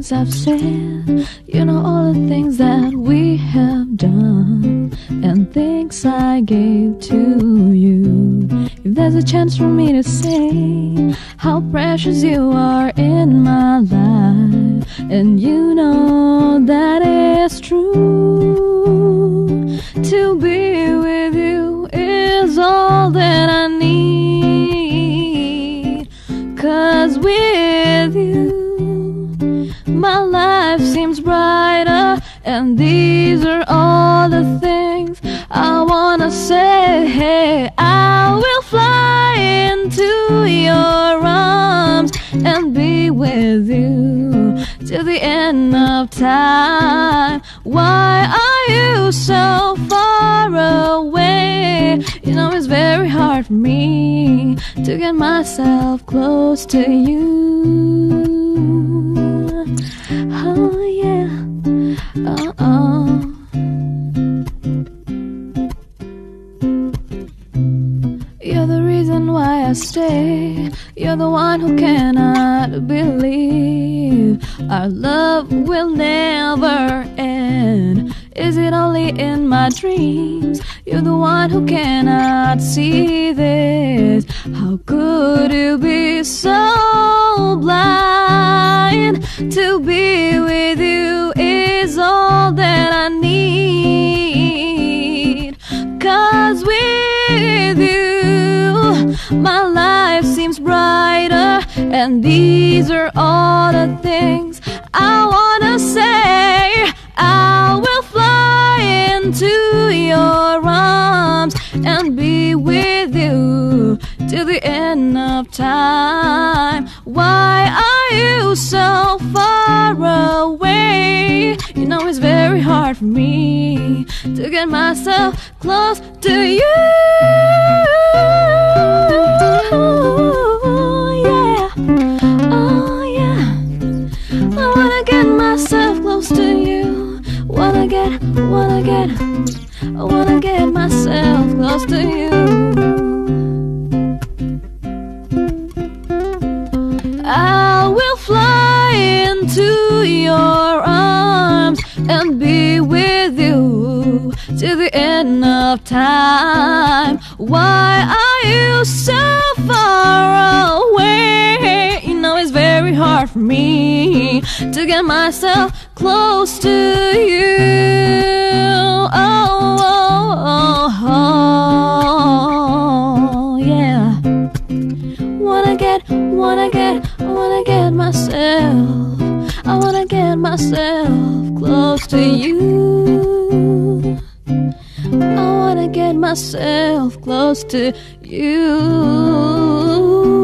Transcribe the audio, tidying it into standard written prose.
things I've said, you know all the things that we have done, and things I gave to you. If there's a chance for me to say how precious you are in my life, and you know that is true, to be with you is all that I need. 'Cause with you my life seems brighter, and these are all the things I wanna say. Hey, I will fly into your arms and be with you till the end of time. Why are you so far away? You know it's very hard for me to get myself close to you. Oh yeah, You're the reason why I stay. You're the one who cannot believe our love will never end. Is it only in my dreams? You're the one who cannot see this. How could you be so blind? To be with you is all that I need. 'Cause with you my life seems brighter, and these are all the things I wanna say. I will fly into your arms and be with you till the end of time. Why are you so far away? You know it's very hard for me to get myself close to you. Yeah, oh yeah, I wanna get myself close to you. I wanna get myself close to you. I will fly into your arms and be with you till the end of time. Why are you so far away? You know it's very hard for me to get myself close to you. Oh, yeah. I wanna get myself close to you. I wanna get myself close to you.